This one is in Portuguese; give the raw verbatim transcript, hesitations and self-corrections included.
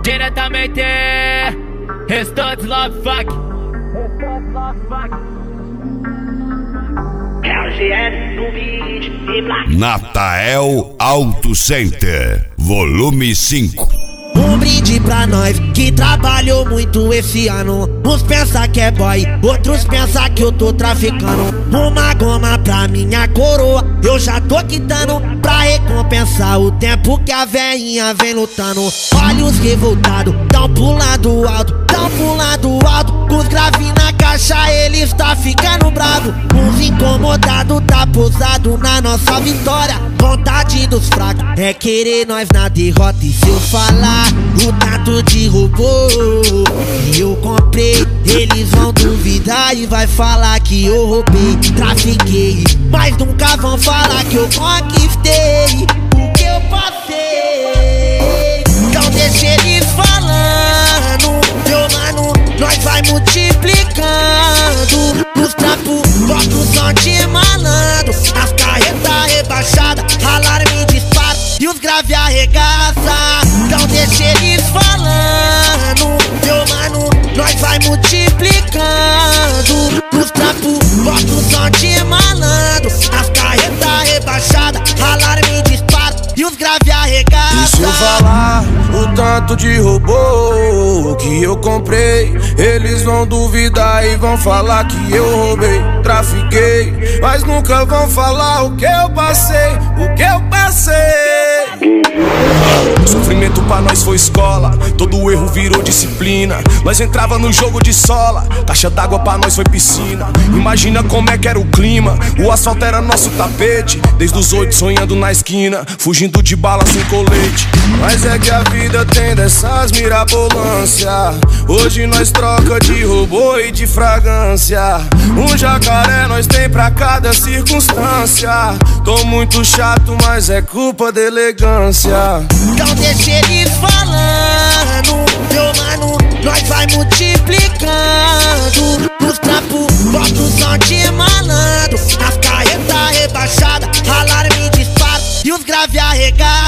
Diretamente Restantes Love Fuck. Natael Auto Center, volume cinco. Um brinde pra nós que trabalhou muito esse ano. Uns pensa que é boy, outros pensa que eu tô traficando. Uma goma pra minha coroa, eu já tô quitando, pra recompensar o tempo que a veinha vem lutando. Olha os revoltados, tão pulando alto, tão pulando alto. Os graves na caixa, eles tá ficando bravo. Uns incomodados tá pousado na nossa vitória. Vontade dos fracos é querer nós na derrota. E se eu falar o tanto de robô que eu comprei, eles vão duvidar e vai falar que eu roubei, trafiquei, mas nunca vão falar que eu conquistei o que eu passei. Então deixa eles falando, meu mano, nós vai multiplicando. Nos trampos, bota o som de malandro, as carretas rebaixadas, alarme dispara e os grave arregaça. Então deixa eles falando, meu mano, nós vai multiplicando. Nos trampos, bota o som de malandro, as carretas rebaixadas, alarme dispara e os grave arregaça. E se eu falar o tanto de robô que eu comprei, eles vão duvidar e vão falar que eu roubei, trafiquei, mas nunca vão falar o que eu passei, o que eu passei. Sofrimento pra nós foi escola, todo erro virou disciplina. Nós entrava no jogo de sola, caixa d'água pra nós foi piscina. Imagina como é que era o clima, o asfalto era nosso tapete. Desde os oito sonhando na esquina, fugindo de bala sem colete. Mas é que a vida tem dessas mirabolância. Hoje nós troca de robô e de fragrância. Um jacaré nós tem pra cada circunstância. Tô muito chato, mas é culpa da elegância. Então deixa eles falando, meu mano, nós vai multiplicando. Nos trampos, bota o som de malandro, as carretas rebaixadas, alarme dispara e os grave arregaça.